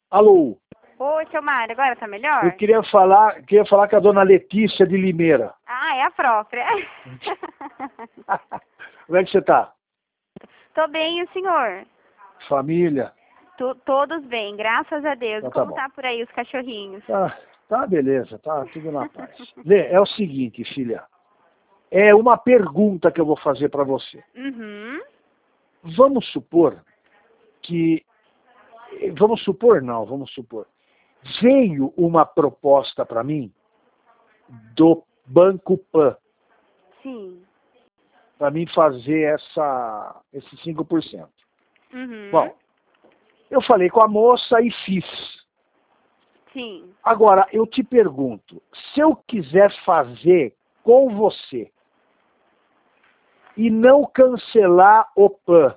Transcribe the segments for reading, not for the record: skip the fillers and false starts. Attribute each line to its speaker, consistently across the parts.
Speaker 1: Alô?
Speaker 2: Oi, seu Mário, agora tá melhor?
Speaker 1: Eu queria falar com a dona Letícia de Limeira.
Speaker 2: Ah, é a própria.
Speaker 1: Como é que você tá?
Speaker 2: Tô bem, e o senhor?
Speaker 1: Família?
Speaker 2: Todos bem, graças a Deus.
Speaker 1: Então,
Speaker 2: Como
Speaker 1: bom.
Speaker 2: tá por aí os cachorrinhos?
Speaker 1: Tá beleza, tá tudo na paz. Lê, é o seguinte, filha. É uma pergunta que eu vou fazer para você.
Speaker 2: Uhum.
Speaker 1: Vamos supor que... Vamos supor. Veio uma proposta para mim do Banco Pan,
Speaker 2: Sim.
Speaker 1: para mim fazer esse 5%.
Speaker 2: Uhum.
Speaker 1: Bom, eu falei com a moça e fiz.
Speaker 2: Sim.
Speaker 1: Agora, eu te pergunto, se eu quiser fazer com você e não cancelar o PAN,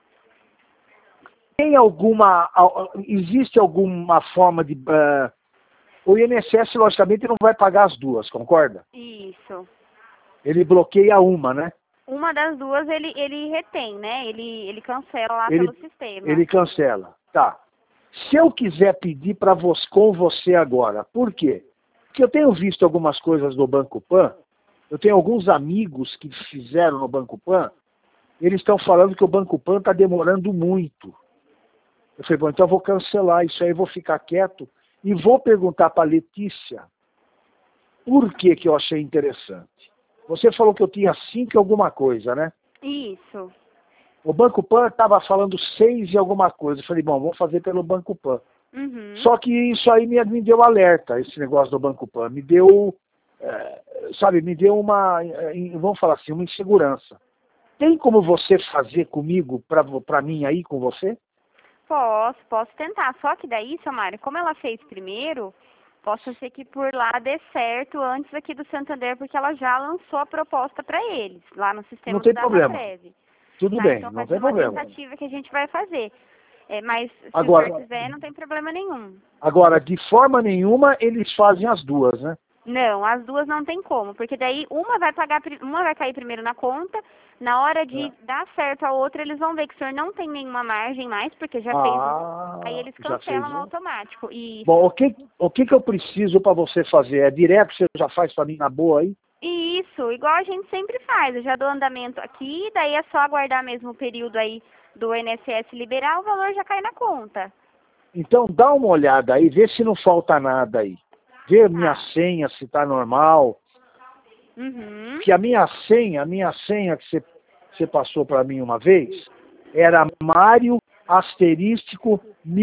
Speaker 1: existe alguma forma de... o INSS, logicamente, não vai pagar as duas, concorda?
Speaker 2: Isso.
Speaker 1: Ele bloqueia uma, né?
Speaker 2: Uma das duas ele retém, né? Ele cancela lá pelo sistema.
Speaker 1: Ele cancela. Tá. Se eu quiser pedir com você agora, por quê? Porque eu tenho visto algumas coisas do Banco Pan, eu tenho alguns amigos que fizeram no Banco Pan, eles estão falando que o Banco Pan está demorando muito. Eu falei, bom, então eu vou cancelar isso aí, vou ficar quieto e vou perguntar para a Letícia por que eu achei interessante. Você falou que eu tinha 5 e alguma coisa, né?
Speaker 2: Isso.
Speaker 1: O Banco Pan estava falando 6 e alguma coisa. Eu falei, bom, vamos fazer pelo Banco Pan.
Speaker 2: Uhum.
Speaker 1: Só que isso aí me deu alerta, esse negócio do Banco Pan. Me deu, me deu vamos falar assim, uma insegurança. Tem como você fazer comigo, para mim aí, com você?
Speaker 2: Posso tentar. Só que daí, seu Mário, como ela fez primeiro, possa ser que por lá dê certo antes aqui do Santander, porque ela já lançou a proposta para eles, lá no sistema
Speaker 1: Não tem
Speaker 2: do
Speaker 1: problema.
Speaker 2: Dataprev.
Speaker 1: Tudo
Speaker 2: Tá?
Speaker 1: bem,
Speaker 2: Então
Speaker 1: não
Speaker 2: vai ser
Speaker 1: tem
Speaker 2: uma
Speaker 1: problema.
Speaker 2: tentativa que a gente vai fazer. Mas se o
Speaker 1: Agora,
Speaker 2: senhor quiser, não tem problema nenhum.
Speaker 1: de forma nenhuma, eles fazem as duas, né?
Speaker 2: Não, as duas não tem como, porque daí uma vai cair primeiro na conta, na hora de dar certo a outra, eles vão ver que o senhor não tem nenhuma margem mais, porque já fez um, aí eles
Speaker 1: já fez
Speaker 2: cancelam no
Speaker 1: um.
Speaker 2: automático. E
Speaker 1: Bom, o que eu preciso para você fazer? É direto, você já faz para mim na boa aí?
Speaker 2: isso, igual a gente sempre faz, eu já dou andamento aqui, daí é só aguardar mesmo o período aí do INSS liberar, o valor já cai na conta.
Speaker 1: Então dá uma olhada aí, vê se não falta nada aí. Vê minha senha, se tá normal.
Speaker 2: Uhum.
Speaker 1: Que a minha senha que você passou para mim uma vez, era Mário asterístico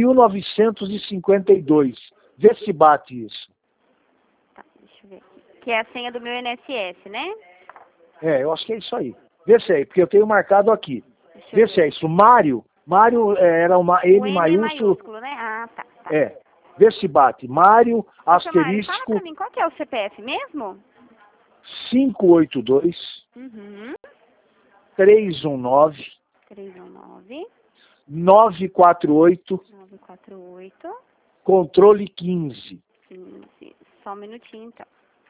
Speaker 1: 1952. Vê se bate isso.
Speaker 2: Tá, deixa eu ver aqui. Que é a senha do meu INSS, né?
Speaker 1: Eu acho que é isso aí. Vê se é aí, porque eu tenho marcado aqui. Vê se é isso. Mário era uma
Speaker 2: O
Speaker 1: M
Speaker 2: M é maiúsculo, né? Ah, tá.
Speaker 1: Vê se bate. Mário
Speaker 2: Ô, seu Mário, fala
Speaker 1: asterístico
Speaker 2: pra mim, qual que é o CPF mesmo?
Speaker 1: 582
Speaker 2: Uhum.
Speaker 1: 319
Speaker 2: 319
Speaker 1: 948
Speaker 2: 948
Speaker 1: controle 15.
Speaker 2: 15. Só um minutinho, então.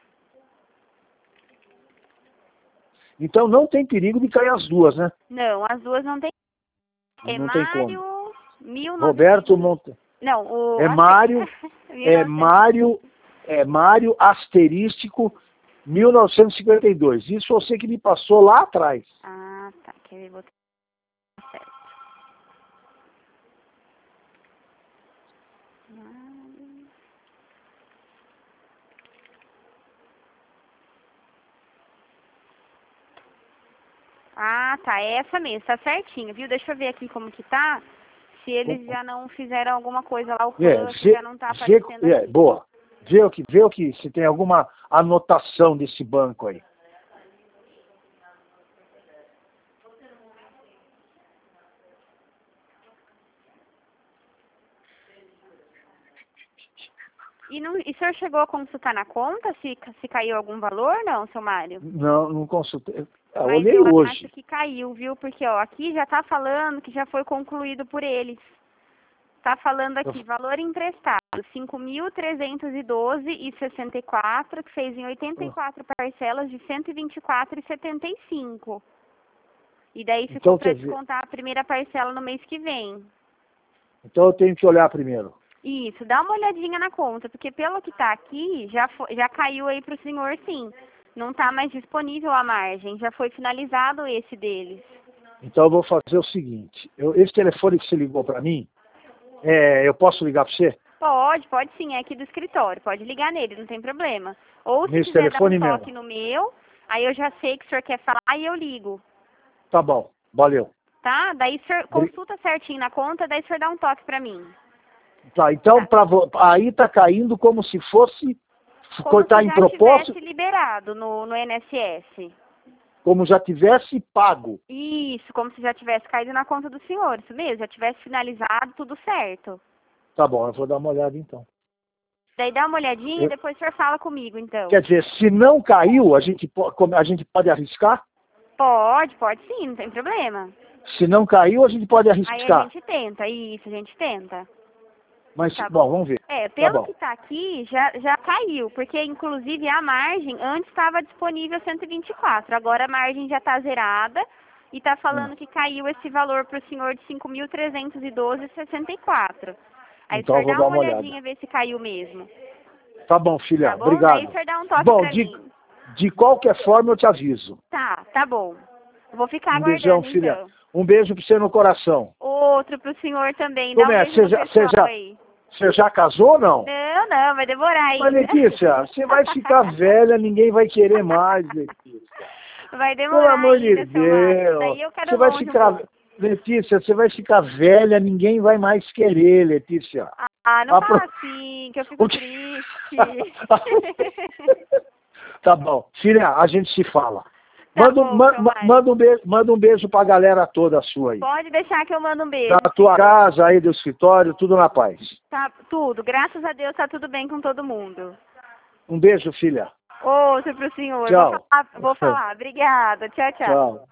Speaker 1: Então não tem perigo de cair as duas, né?
Speaker 2: Não, as duas não tem. É
Speaker 1: Não tem como.
Speaker 2: Mário 1900.
Speaker 1: Roberto Monte.
Speaker 2: Não, o...
Speaker 1: É Mário,
Speaker 2: 1900.
Speaker 1: é Mário asterístico 1952. Isso você que me passou lá atrás.
Speaker 2: Ah, tá. Quer ver? Vou certo. Ah, tá. É essa mesmo. Tá certinho, viu? Deixa eu ver aqui como que tá. Se eles já não fizeram alguma coisa lá, o plano já não tá aparecendo aqui.
Speaker 1: Boa. Vê o que, se tem alguma anotação desse banco aí.
Speaker 2: E o senhor chegou a consultar na conta se caiu algum valor, não, seu Mário?
Speaker 1: Não consultei.
Speaker 2: Mas
Speaker 1: Olhei
Speaker 2: eu
Speaker 1: hoje.
Speaker 2: acho que caiu, viu? Porque, ó, aqui já tá falando que já foi concluído por eles. Tá falando aqui, valor emprestado, 5.312,64, que fez em 84 parcelas de 124,75. E daí ficou para descontar a primeira parcela no mês que vem.
Speaker 1: Então eu tenho que olhar primeiro.
Speaker 2: Isso, dá uma olhadinha na conta, porque pelo que tá aqui, já caiu aí pro senhor sim. Não tá mais disponível a margem, já foi finalizado esse deles.
Speaker 1: Então eu vou fazer o seguinte, esse telefone que você ligou para mim, eu posso ligar para você?
Speaker 2: Pode sim, é aqui do escritório, pode ligar nele, não tem problema. Ou se
Speaker 1: Nesse
Speaker 2: quiser dar um
Speaker 1: telefone
Speaker 2: toque
Speaker 1: mesmo?
Speaker 2: no meu, aí eu já sei que o senhor quer falar e eu ligo,
Speaker 1: Tá bom, valeu.
Speaker 2: tá? Daí o senhor consulta certinho na conta, daí o senhor dá um toque pra mim.
Speaker 1: Tá, então
Speaker 2: Tá.
Speaker 1: aí tá caindo como se fosse
Speaker 2: Como
Speaker 1: cortar
Speaker 2: se
Speaker 1: em
Speaker 2: já
Speaker 1: propósito,
Speaker 2: tivesse liberado no INSS.
Speaker 1: como já tivesse pago.
Speaker 2: Isso, como se já tivesse caído na conta do senhor, isso mesmo, já tivesse finalizado, tudo certo.
Speaker 1: Tá bom, eu vou dar uma olhada então.
Speaker 2: Daí dá uma olhadinha e
Speaker 1: Eu-
Speaker 2: depois o senhor fala comigo, então.
Speaker 1: Quer dizer, se não caiu, a gente pode arriscar?
Speaker 2: Pode sim, não tem problema.
Speaker 1: Se não caiu, a gente pode
Speaker 2: Aí a
Speaker 1: arriscar.
Speaker 2: gente tenta, isso, a gente tenta.
Speaker 1: Mas,
Speaker 2: Tá
Speaker 1: bom,
Speaker 2: bom?
Speaker 1: vamos ver.
Speaker 2: É,
Speaker 1: Tá
Speaker 2: pelo
Speaker 1: bom.
Speaker 2: que tá aqui, já caiu, porque inclusive a margem antes estava disponível 124, agora a margem já tá zerada e tá falando que caiu esse valor pro senhor de 5.312,64. Aí o
Speaker 1: Então eu
Speaker 2: senhor
Speaker 1: vou
Speaker 2: dá
Speaker 1: dar
Speaker 2: uma
Speaker 1: uma olhada.
Speaker 2: olhadinha, ver se caiu mesmo.
Speaker 1: Tá bom, filha.
Speaker 2: Tá bom? Daí o
Speaker 1: Obrigado.
Speaker 2: senhor dá um toque
Speaker 1: Bom,
Speaker 2: pra mim.
Speaker 1: de qualquer forma eu te aviso.
Speaker 2: Tá bom. Eu vou ficar
Speaker 1: Um beijão,
Speaker 2: aguardando
Speaker 1: filha.
Speaker 2: então.
Speaker 1: Um beijo pra você no coração.
Speaker 2: Outro pro senhor também, dá
Speaker 1: Como
Speaker 2: um
Speaker 1: é?
Speaker 2: beijo no pessoal aí.
Speaker 1: Você já casou ou não?
Speaker 2: Não, vai demorar
Speaker 1: Mas,
Speaker 2: ainda.
Speaker 1: Letícia, você vai ficar velha, ninguém vai querer mais, Letícia.
Speaker 2: Vai
Speaker 1: Pelo
Speaker 2: demorar
Speaker 1: amor de
Speaker 2: ainda, seu Mário.
Speaker 1: Deus.
Speaker 2: Daí eu quero
Speaker 1: Você vai
Speaker 2: longe um
Speaker 1: ficar...
Speaker 2: pouco.
Speaker 1: Letícia, você vai ficar velha, ninguém vai mais querer, Letícia.
Speaker 2: Não
Speaker 1: Apro-
Speaker 2: fala assim, que eu fico
Speaker 1: O que-
Speaker 2: triste.
Speaker 1: Tá bom. Filha, a gente se fala.
Speaker 2: Tá bom, seu Mário.
Speaker 1: Manda um beijo pra galera toda sua aí.
Speaker 2: Pode deixar que eu mando um
Speaker 1: Da
Speaker 2: beijo.
Speaker 1: tua casa aí, do escritório, tudo na paz.
Speaker 2: Tá tudo, graças a Deus tá tudo bem com todo mundo.
Speaker 1: Um beijo, filha.
Speaker 2: Outro pro senhor.
Speaker 1: Tchau.
Speaker 2: Vou falar. Obrigada. Tchau, tchau.
Speaker 1: Tchau.